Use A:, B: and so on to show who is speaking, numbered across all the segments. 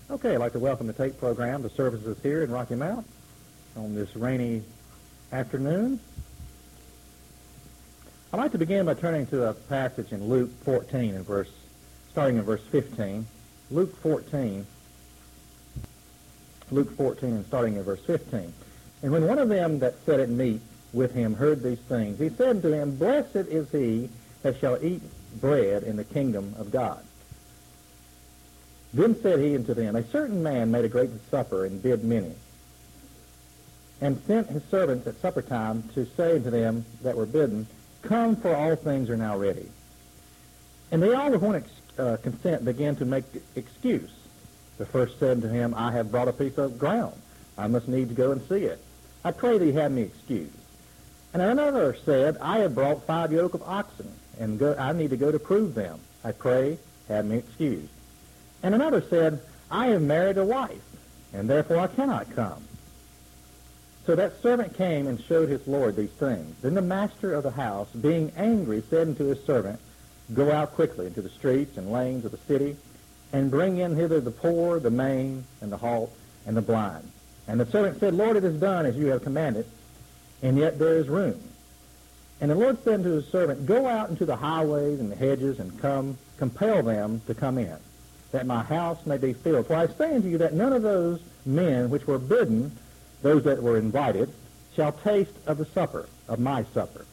A: Okay, I'd like to welcome the TAPE program to services here in Rocky Mount on this rainy afternoon. I'd like to begin by turning to a passage in Luke 14, starting in verse 15. Luke 14 and starting in verse 15. And when one of them that sat at meat with him heard these things, he said unto him, Blessed is he that shall eat bread in the kingdom of God. Then said he unto them, A certain man made a great supper, and bid many, and sent his servants at supper time to say unto them that were bidden, Come, for all things are now ready. And they all with one consent began to make excuse. The first said to him, I have brought a piece of ground. I must needs go and see it. I pray thee have me excused. And another said, I have brought 5 yoke of oxen, and I need to go to prove them. I pray have me excused. And another said, I have married a wife, and therefore I cannot come. So that servant came and showed his lord these things. Then the master of the house, being angry, said unto his servant, Go out quickly into the streets and lanes of the city, and bring in hither the poor, the maimed, and the halt, and the blind. And the servant said, Lord, it is done as you have commanded, and yet there is room. And the Lord said unto his servant, Go out into the highways and the hedges, and compel them to come in, that my house may be filled. For I say unto you that none of those men which were bidden, those that were invited, shall taste of the supper, of my supper.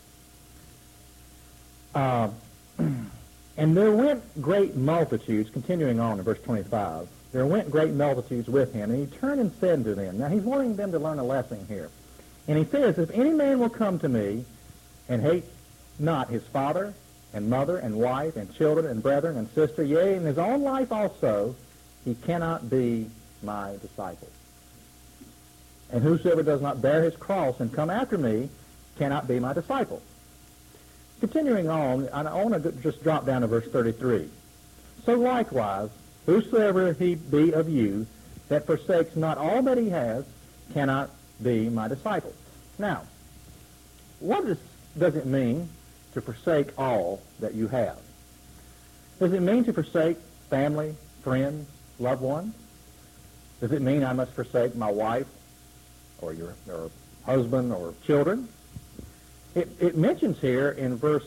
A: And there went great multitudes, continuing on in verse 25, there went great multitudes with him, and he turned and said unto them, now he's wanting them to learn a lesson here. And he says, If any man will come to me and hate not his father and mother and wife and children and brethren and sister, yea, and his own life also, he cannot be my disciple. And whosoever does not bear his cross and come after me cannot be my disciple. Continuing on, I want to just drop down to verse 33. So likewise, whosoever he be of you that forsakes not all that he has cannot be my disciple. Now, what does it mean to forsake all that you have? Does it mean to forsake family, friends, loved ones? Does it mean I must forsake my wife or your husband or children? It mentions here in verse,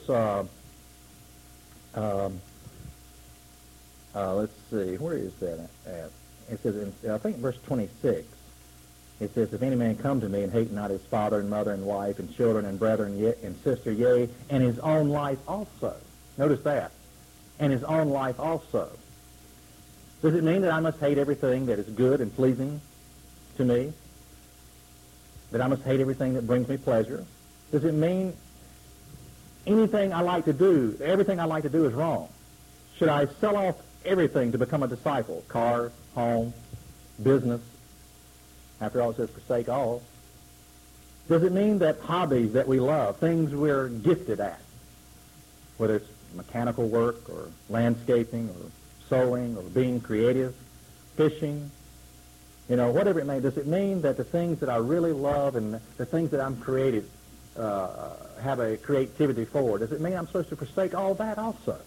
A: let's see, where is that at? It says, I think in verse 26, it says, If any man come to me and hate not his father and mother and wife and children and brethren and sister, yea, and his own life also. Notice that. And his own life also. Does it mean that I must hate everything that is good and pleasing to me? That I must hate everything that brings me pleasure? Does it mean anything I like to do, everything I like to do is wrong? Should I sell off everything to become a disciple? Car, home, business. After all, it says forsake all. Does it mean that hobbies that we love, things we're gifted at, whether it's mechanical work or landscaping or sewing or being creative, fishing, whatever it may, does it mean that the things that I really love and the things that I'm creative, have a creativity for, does it mean I'm supposed to forsake all that also?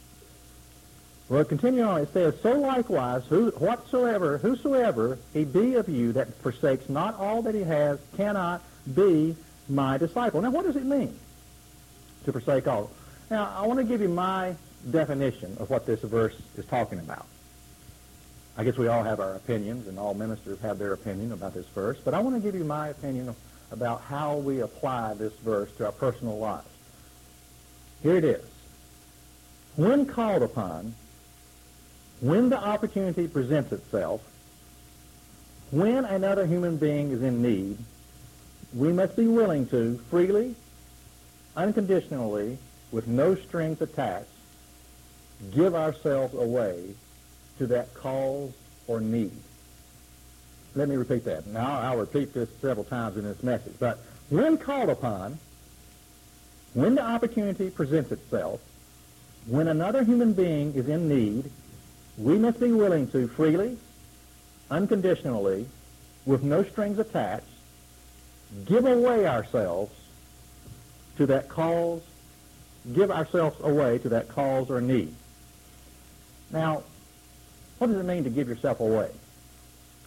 A: Well, continue on. It says, So likewise, whosoever he be of you that forsakes not all that he has cannot be my disciple. Now, what does it mean to forsake all? Now, I want to give you my definition of what this verse is talking about. I guess we all have our opinions, and all ministers have their opinion about this verse, but I want to give you my opinion about how we apply this verse to our personal lives. Here it is. When called upon, when the opportunity presents itself, when another human being is in need, we must be willing to freely, unconditionally, with no strings attached, give ourselves away to that cause or need. Let me repeat that. Now, I'll repeat this several times in this message. But when called upon, when the opportunity presents itself, when another human being is in need, we must be willing to freely, unconditionally, with no strings attached, give away ourselves to that cause, give ourselves away to that cause or need. Now, what does it mean to give yourself away?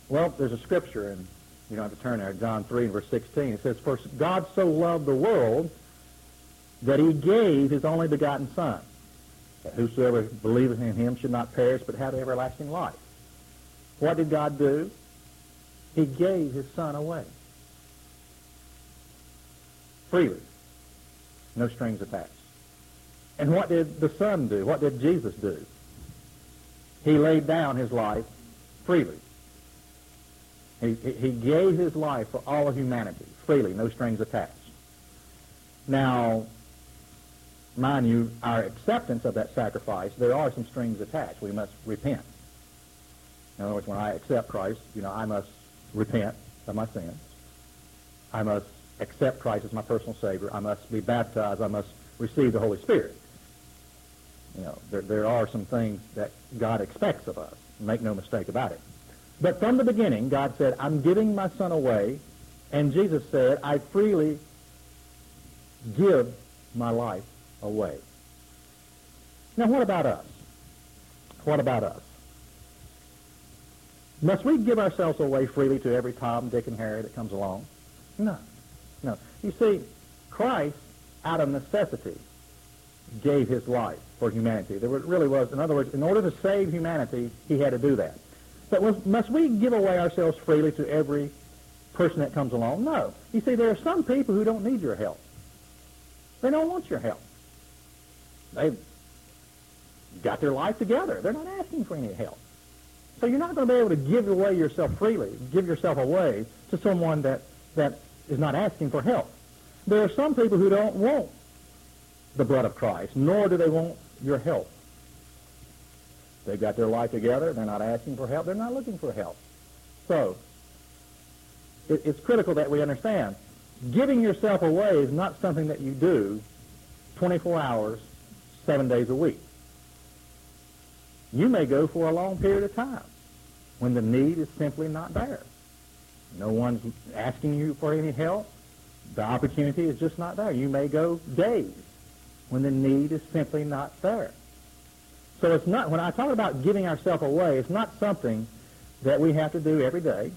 A: Well, there's a scripture, and you don't have to turn there, John 3 and verse 16. It says, "For God so loved the world that he gave his only begotten Son, that whosoever believeth in him should not perish but have everlasting life." What did God do? He gave his Son away. Freely. No strings attached. And what did the Son do? What did Jesus do? He laid down his life freely. He gave his life for all of humanity, freely, no strings attached. Now, mind you, our acceptance of that sacrifice, there are some strings attached. We must repent. In other words, when I accept Christ, I must repent of my sins. I must accept Christ as my personal Savior. I must be baptized. I must receive the Holy Spirit. There are some things that God expects of us. Make no mistake about it. But from the beginning, God said, "I'm giving my Son away," and Jesus said, "I freely give my life away." Now, what about us? What about us? Must we give ourselves away freely to every Tom, Dick, and Harry that comes along? No. No. You see, Christ, out of necessity, gave his life for humanity. There really was, in other words, in order to save humanity, he had to do that. But must we give away ourselves freely to every person that comes along? No. You see, there are some people who don't need your help. They don't want your help. They've got their life together. They're not asking for any help. So you're not going to be able to give away yourself freely, give yourself away to someone that is not asking for help. There are some people who don't want the blood of Christ, nor do they want your help. They've got their life together. They're not asking for help. They're not looking for help. So it's critical that we understand giving yourself away is not something that you do 24 hours, 7 days a week. You may go for a long period of time when the need is simply not there. No one's asking you for any help. The opportunity is just not there. You may go days when the need is simply not there. So it's not, when I talk about giving ourselves away, it's not something that we have to do every day,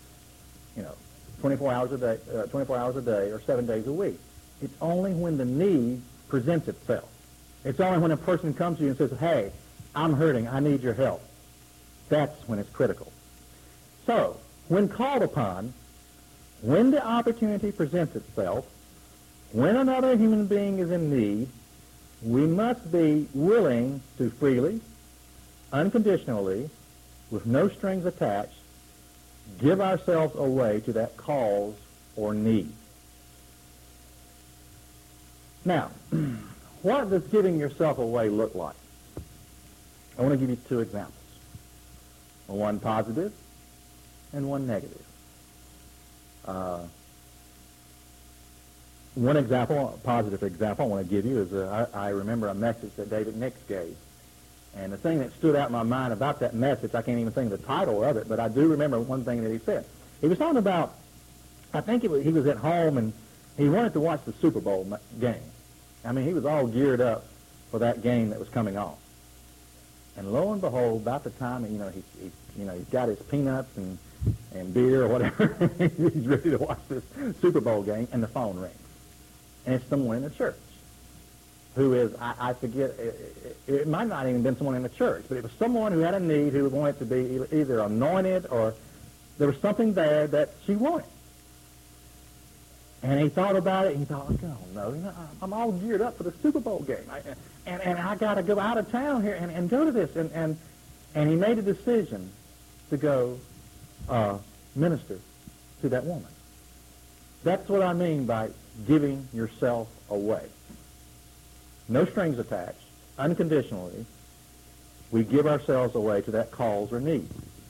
A: 24 hours a day or 7 days a week. It's only when the need presents itself. It's only when a person comes to you and says, "Hey, I'm hurting, I need your help." That's when it's critical. So, when called upon, when the opportunity presents itself, when another human being is in need, we must be willing to freely, unconditionally, with no strings attached, give ourselves away to that cause or need. Now, what does giving yourself away look like? I want to give you two examples. One positive and one negative. One example, a positive example I want to give you is I remember a message that David Nix gave. And the thing that stood out in my mind about that message, I can't even think of the title of it, but I do remember one thing that he said. He was talking about, I think he was at home and he wanted to watch the Super Bowl game. I mean, he was all geared up for that game that was coming on. And lo and behold, about the time, he's got his peanuts and beer or whatever, he's ready to watch this Super Bowl game, and the phone rings. And it's someone in the church who is, I forget, it might not even been someone in the church, but it was someone who had a need, who wanted to be either anointed or there was something there that she wanted. And he thought about it, and he thought, oh, no, I'm all geared up for the Super Bowl game. And I got to go out of town here and go to this. And he made a decision to go minister to that woman. That's what I mean by giving yourself away. No strings attached, unconditionally, we give ourselves away to that cause or need.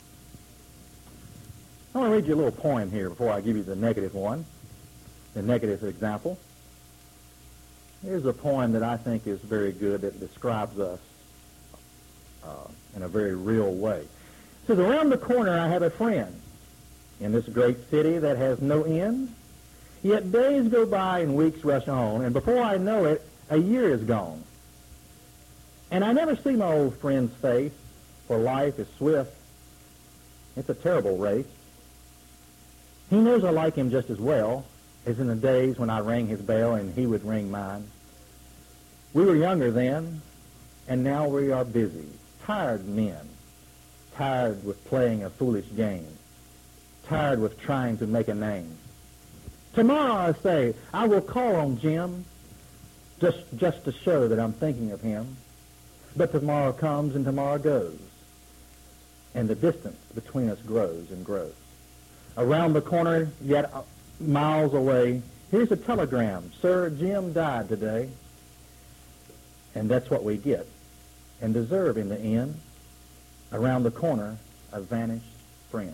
A: I want to read you a little poem here before I give you the negative one, the negative example. Here's a poem that I think is very good that describes us in a very real way. It says, around the corner I have a friend in this great city that has no end. Yet days go by and weeks rush on, and before I know it, a year is gone. And I never see my old friend's face, for life is swift. It's a terrible race. He knows I like him just as well as in the days when I rang his bell and he would ring mine. We were younger then, and now we are busy, tired men, tired with playing a foolish game, tired with trying to make a name. Tomorrow, I say, I will call on Jim just to show that I'm thinking of him. But tomorrow comes and tomorrow goes, and the distance between us grows and grows. Around the corner, yet miles away, here's a telegram. Sir, Jim died today. And that's what we get and deserve in the end. Around the corner, a vanished friend.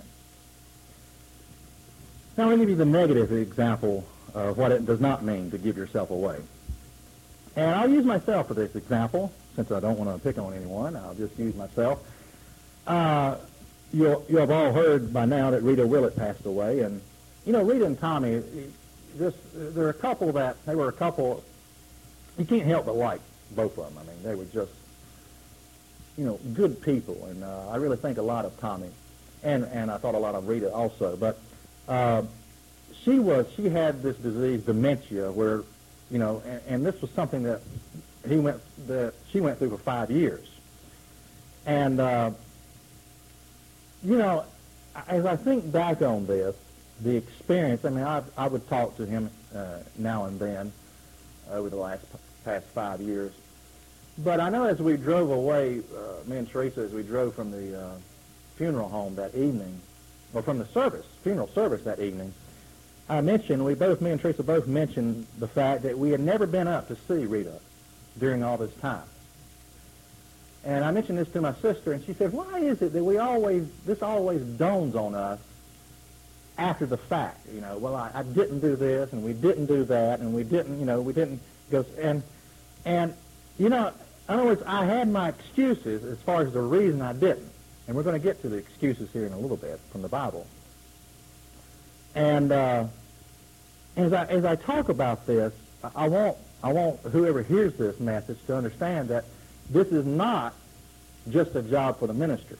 A: Now, let me give you the negative example of what it does not mean to give yourself away. And I'll use myself for this example, since I don't want to pick on anyone. I'll just use myself. You have all heard by now that Rita Willett passed away. And, you know, Rita and Tommy, they were a couple, you can't help but like both of them. I mean, they were just, you know, good people. And I really think a lot of Tommy. And I thought a lot of Rita also. But she had this disease, dementia, where, you know, and this was something that she went through for 5 years. And, you know, as I think back on this, the experience, I mean, I would talk to him now and then over the past 5 years. But I know as we drove away, me and Teresa, as we drove from the funeral home that evening, or from the funeral service that evening, me and Teresa both mentioned the fact that we had never been up to see Rita during all this time. And I mentioned this to my sister, and she said, why is it that this always dawns on us after the fact? You know, well, I didn't do this, and we didn't do that, and we didn't go, and, you know, in other words, I had my excuses as far as the reason I didn't. And we're going to get to the excuses here in a little bit from the Bible. And as I talk about this, I want whoever hears this message to understand that this is not just a job for the ministry.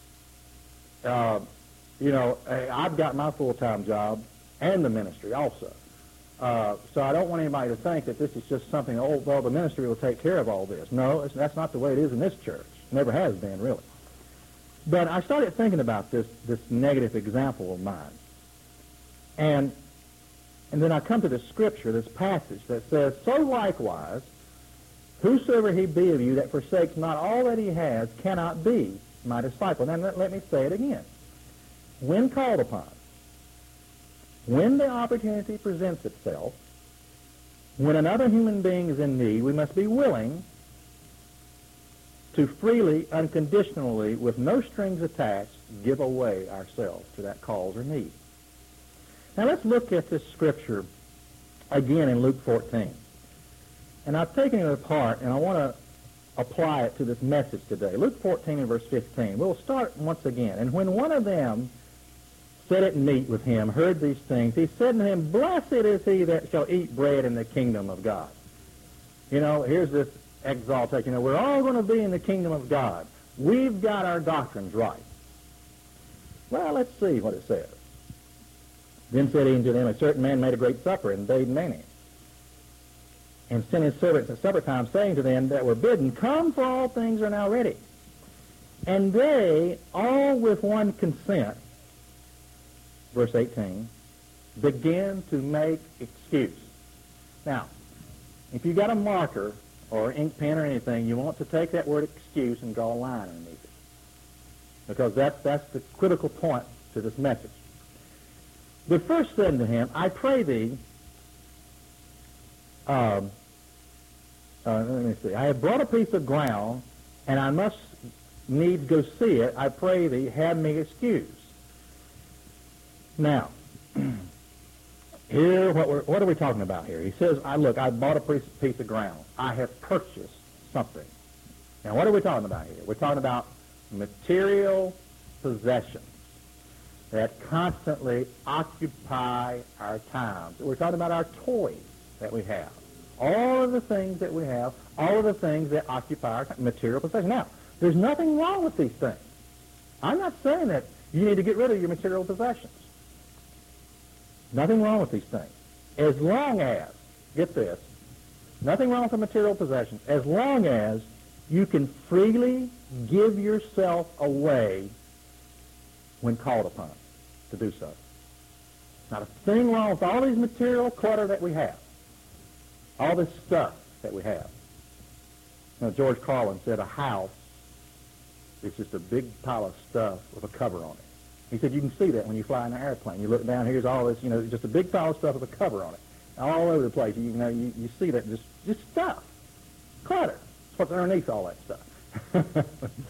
A: You know, I've got my full-time job and the ministry also. So I don't want anybody to think that this is just something, the ministry will take care of all this. No, that's not the way it is in this church. Never has been, really. But I started thinking about this negative example of mine. And then I come to this scripture, this passage that says, so likewise, whosoever he be of you that forsakes not all that he has cannot be my disciple. Now let me say it again. When called upon, when the opportunity presents itself, when another human being is in need, we must be willing to freely, unconditionally, with no strings attached, give away ourselves to that cause or need. Now let's look at this scripture again in Luke 14. And I've taken it apart, and I want to apply it to this message today. Luke 14 and verse 15. We'll start once again. And when one of them sat at meat with him, heard these things, he said to him, blessed is he that shall eat bread in the kingdom of God. You know, here's this exaltation. You know, we're all going to be in the kingdom of God. We've got our doctrines right. Well, let's see what it says. Then said he unto them, a certain man made a great supper and bade many, and sent his servants at supper time, saying to them that were bidden, come, for all things are now ready. And they, all with one consent, verse 18, begin to make excuse. Now, if you got a marker or ink pen or anything, you want to take that word excuse and draw a line underneath it, because that's the critical point to this message. But first said to him, I pray thee, let me see, I have brought a piece of ground, and I must needs go see it. I pray thee, have me excused. Now, here, what are we talking about here? He says, I bought a piece of ground. I have purchased something. Now, what are we talking about here? We're talking about material possessions that constantly occupy our time. We're talking about our toys that we have. All of the things that we have, all of the things that occupy our material possessions. Now, there's nothing wrong with these things. I'm not saying that You need to get rid of your material possessions. Nothing wrong with these things. As long as, get this, nothing wrong with the material possessions, as long as you can freely give yourself away when called upon to do so. Not a thing wrong with all these material clutter that we have, all this stuff that we have. George Carlin said a house is just a big pile of stuff with a cover on it. He said you can see that when you fly in an airplane. You look down, here's all this, just a big pile of stuff with a cover on it. All over the place. You see that, just stuff. Clutter. That's what's underneath all that stuff.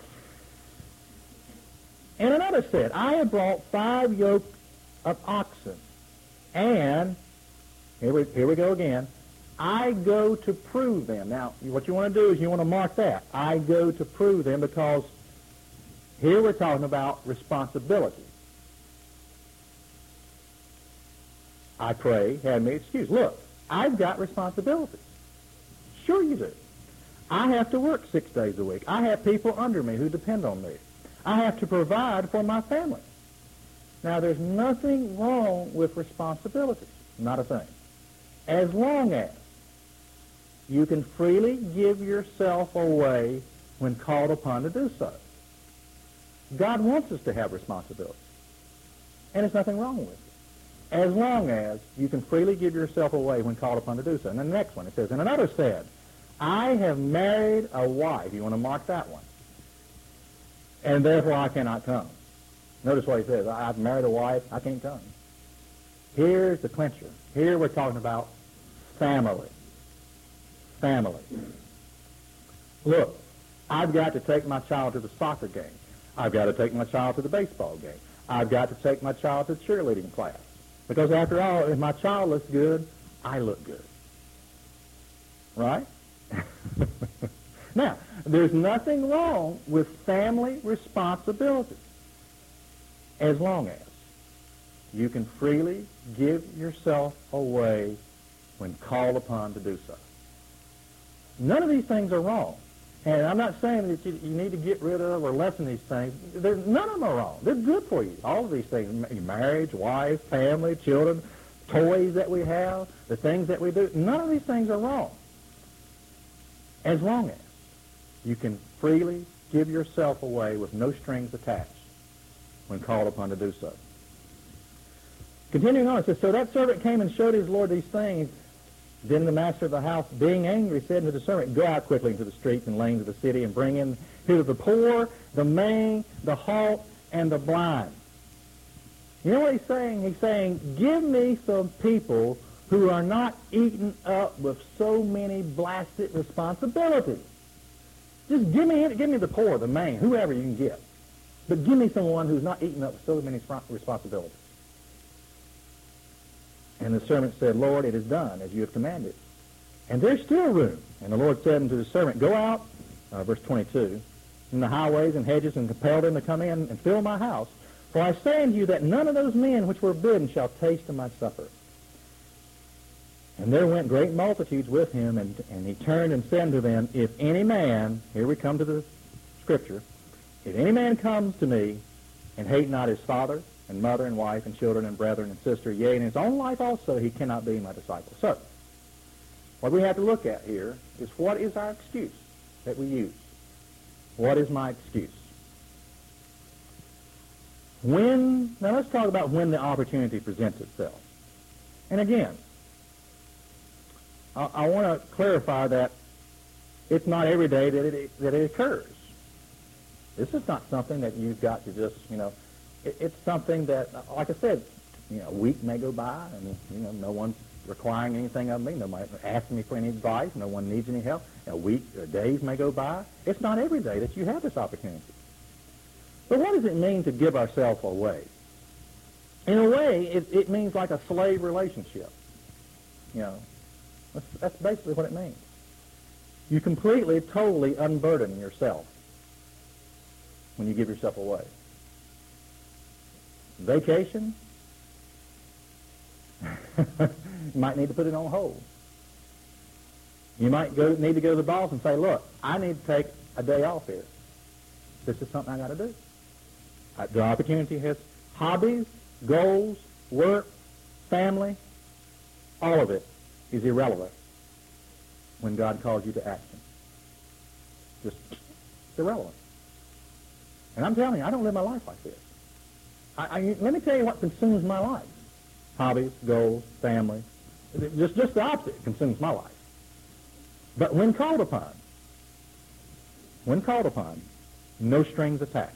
A: And another said, I have brought 5 yoke of oxen, and, here we go again, I go to prove them. Now, what you want to do is you want to mark that. I go to prove them, because here we're talking about responsibility. I pray, have me excused. Look, I've got responsibilities. Sure you do. I have to work 6 days a week. I have people under me who depend on me. I have to provide for my family. Now, there's nothing wrong with responsibilities. Not a thing. As long as you can freely give yourself away when called upon to do so. God wants us to have responsibility. And there's nothing wrong with it. As long as you can freely give yourself away when called upon to do so. And then the next one, it says, and another said, I have married a wife. You want to mark that one. And therefore I cannot come. Notice what he says. I've married a wife. I can't come. Here's the clincher. Here we're talking about family. Family. Look, I've got to take my child to the soccer game. I've got to take my child to the baseball game. I've got to take my child to cheerleading class. Because after all, if my child looks good, I look good. Right? Now, there's nothing wrong with family responsibility as long as you can freely give yourself away when called upon to do so. None of these things are wrong. And I'm not saying that you need to get rid of or lessen these things. None of them are wrong. They're good for you. All of these things, marriage, wife, family, children, toys that we have, the things that we do, none of these things are wrong. As long as you can freely give yourself away with no strings attached when called upon to do so. Continuing on, it says, so that servant came and showed his lord these things. Then the master of the house, being angry, said unto the servant, go out quickly into the streets and lanes of the city and bring in hither the poor, the maimed, the halt, and the blind. You know what he's saying? He's saying, give me some people who are not eaten up with so many blasted responsibilities. Just give me the poor, the maimed, whoever you can get. But give me someone who's not eaten up with so many responsibilities. And the servant said, Lord, it is done as you have commanded. And there's still room. And the Lord said unto the servant, go out, verse 22, in the highways and hedges, and compel them to come in and fill my house. For I say unto you that none of those men which were bidden shall taste of my supper. And there went great multitudes with him, and he turned and said unto them, if any man, here we come to the scripture, if any man comes to me and hate not his father and mother and wife and children and brethren and sister, yea, and his own life also, he cannot be my disciple. So, what we have to look at here is what is our excuse that we use? What is my excuse? Now let's talk about when the opportunity presents itself. And again, I want to clarify that it's not every day that it occurs. This is not something that you've got to just, it's something that, like I said, a week may go by and, no one's requiring anything of me. Nobody asking me for any advice. No one needs any help. A week or days may go by. It's not every day that you have this opportunity. But what does it mean to give ourselves away? In a way, it means like a slave relationship. That's basically what it means. You completely, totally unburden yourself when you give yourself away. Vacation, you might need to put it on hold. You might need to go to the boss and say, look, I need to take a day off here. This is something I got to do. The opportunity has hobbies, goals, work, family. All of it is irrelevant when God calls you to action. Just irrelevant. And I'm telling you, I don't live my life like this. Let me tell you what consumes my life. Hobbies, goals, family. Just the opposite consumes my life. But when called upon, no strings attached.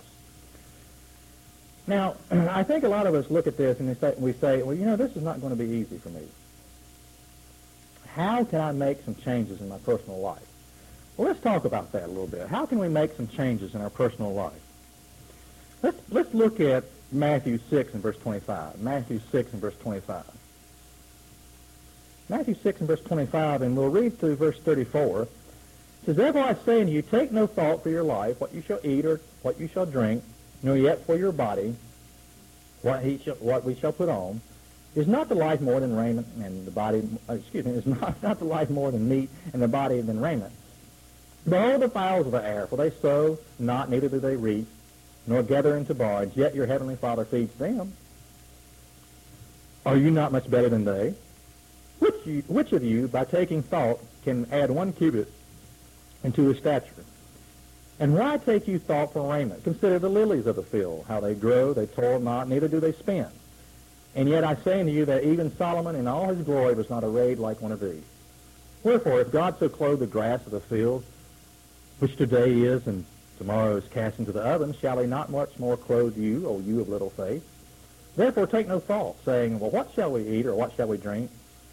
A: Now, I think a lot of us look at this and we say, well, you know, this is not going to be easy for me. How can I make some changes in my personal life? Well, let's talk about that a little bit. How can we make some changes in our personal life? Let's look at Matthew 6 and verse 25. Matthew 6 and verse 25. Matthew 6 and verse 25, and we'll read through verse 34. It says, therefore I say unto you, take no thought for your life, what you shall eat or what you shall drink, nor yet for your body, what we shall put on. Is not the life more than raiment, and the body, is not the life more than meat, and the body than raiment? Behold the fowls of the air, for they sow not, neither do they reap, nor gather into barns, yet your heavenly Father feeds them. Are you not much better than they? Which of you, by taking thought, can add 1 cubit into his stature? And why take you thought for raiment? Consider the lilies of the field, how they grow, they toil not, neither do they spin. And yet I say unto you that even Solomon in all his glory was not arrayed like one of these. Wherefore, if God so clothe the grass of the field, which today is and tomorrow is cast into the oven, shall he not much more clothe you, O you of little faith? Therefore take no thought, saying, well, what shall we eat, or what shall we drink?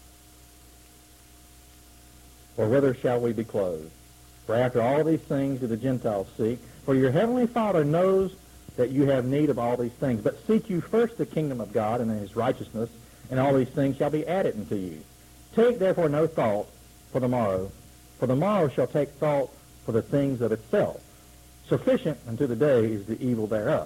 A: Or whither shall we be clothed? For after all these things do the Gentiles seek. For your heavenly Father knows that you have need of all these things. But seek you first the kingdom of God and his righteousness, and all these things shall be added unto you. Take therefore no thought for the morrow shall take thought for the things of itself. Sufficient unto the day is the evil thereof.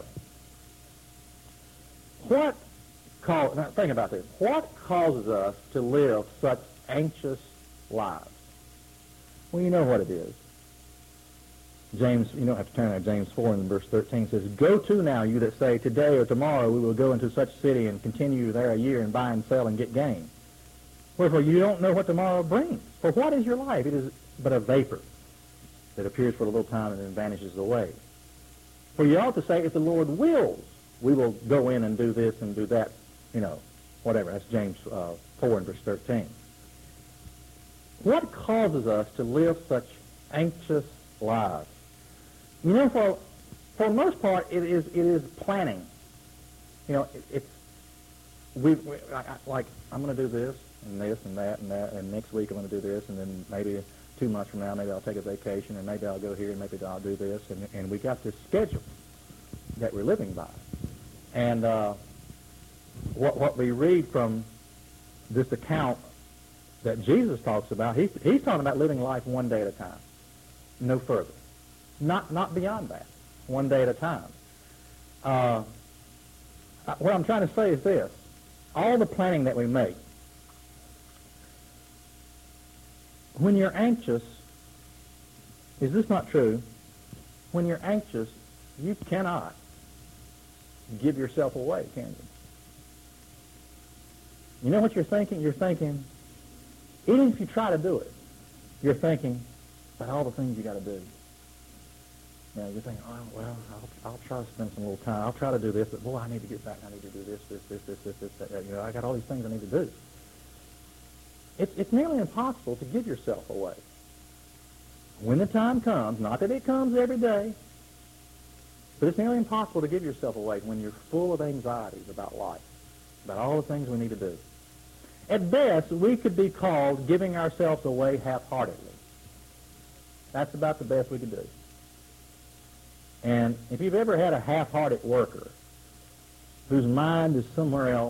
A: Now think about this. What causes us to live such anxious lives? Well, you know what it is. James, you don't have to turn there. James 4 and verse 13 says, go to now, you that say, today or tomorrow we will go into such city and continue there a year and buy and sell and get gain. Wherefore you don't know what tomorrow brings. For what is your life? It is but a vapor that appears for a little time and then vanishes away. For you ought to say, if the Lord wills, we will go in and do this and do that, whatever. That's James 4 and verse 13. What causes us to live such anxious lives? For the most part, it is planning. It's like I'm going to do this and this and that and that, and next week I'm going to do this, and then maybe 2 months from now maybe I'll take a vacation, and maybe I'll go here, and maybe I'll do this, and we got this schedule that we're living by. And what we read from this account that Jesus talks about, he's talking about living life one day at a time, no further, not beyond that, one day at a time. What I'm trying to say is this: all the planning that we make, when you're anxious, is this not true? When you're anxious, you cannot give yourself away, can you? You know what you're thinking? You're thinking, even if you try to do it, you're thinking about all the things you got to do. You're thinking, oh, well, I'll try to spend some little time. I'll try to do this, but boy, I need to get back. I need to do this, that. I got all these things I need to do. It's nearly impossible to give yourself away. When the time comes, not that it comes every day, but it's nearly impossible to give yourself away when you're full of anxieties about life, about all the things we need to do. At best, we could be called giving ourselves away half-heartedly. That's about the best we could do. And if you've ever had a half-hearted worker whose mind is somewhere else,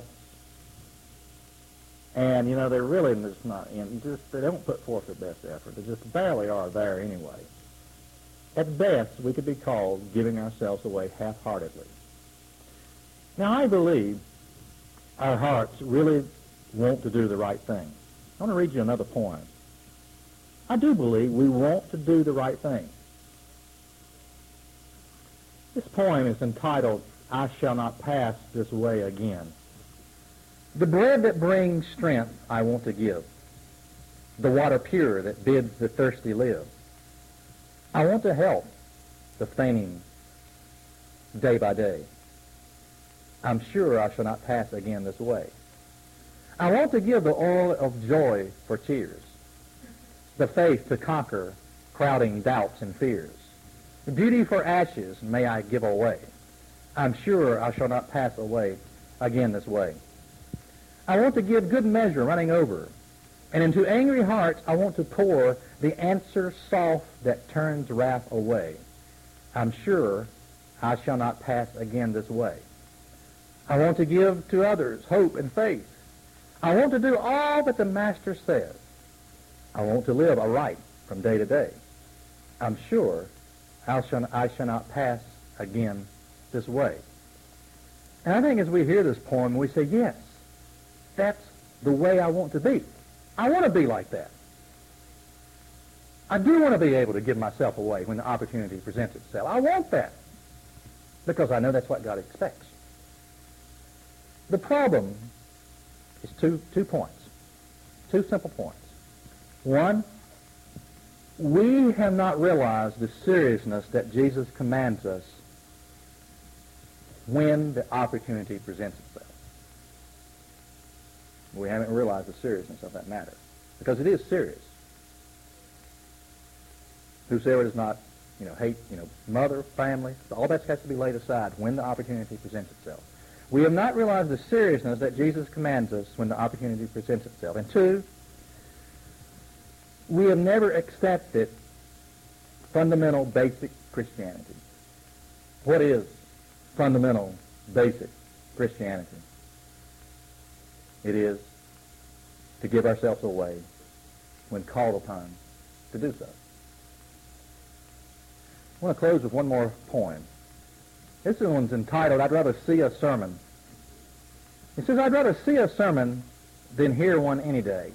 A: and, they're really just not in, they don't put forth their best effort. They just barely are there anyway. At best, we could be called giving ourselves away half-heartedly. Now, I believe our hearts really want to do the right thing. I want to read you another poem. I do believe we want to do the right thing. This poem is entitled I shall not pass this way again. The bread that brings strength I want to give. The water pure that bids the thirsty live. I want to help the fainting day by day. I'm sure I shall not pass again this way. I want to give the oil of joy for tears, the faith to conquer crowding doubts and fears. Beauty for ashes may I give away. I'm sure I shall not pass away again this way. I want to give good measure running over, and into angry hearts I want to pour the answer soft that turns wrath away. I'm sure I shall not pass again this way. I want to give to others hope and faith. I want to do all that the Master says. I want to live aright from day to day. I'm sure I shall not pass again this way. And I think as we hear this poem, we say, yes, that's the way I want to be. I want to be like that. I do want to be able to give myself away when the opportunity presents itself. I want that because I know that's what God expects. The problem is two points, two simple points. One, we have not realized the seriousness that Jesus commands us when the opportunity presents itself. We haven't realized the seriousness of that matter, because it is serious. Whosoever does not, hate, mother, family, all that has to be laid aside when the opportunity presents itself. We have not realized the seriousness that Jesus commands us when the opportunity presents itself. And two, we have never accepted fundamental, basic Christianity. What is fundamental, basic Christianity? It is to give ourselves away when called upon to do so. I want to close with one more poem. This one's entitled, I'd Rather See a Sermon. It says, I'd rather see a sermon than hear one any day.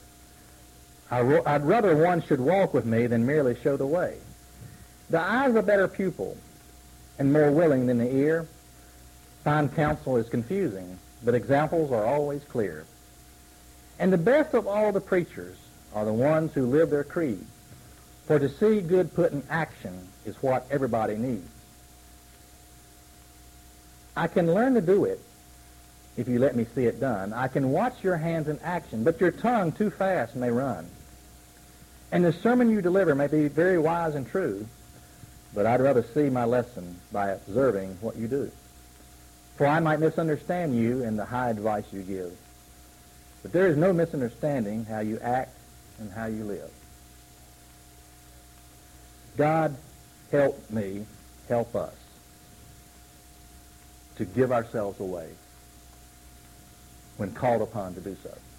A: I'd rather one should walk with me than merely show the way. The eye's a better pupil and more willing than the ear. Fine counsel is confusing, but examples are always clear. And the best of all the preachers are the ones who live their creed. For to see good put in action is what everybody needs. I can learn to do it if you let me see it done. I can watch your hands in action, but your tongue too fast may run. And the sermon you deliver may be very wise and true, but I'd rather see my lesson by observing what you do. For I might misunderstand you in the high advice you give. But there is no misunderstanding how you act and how you live. God, help me, help us to give ourselves away when called upon to do so.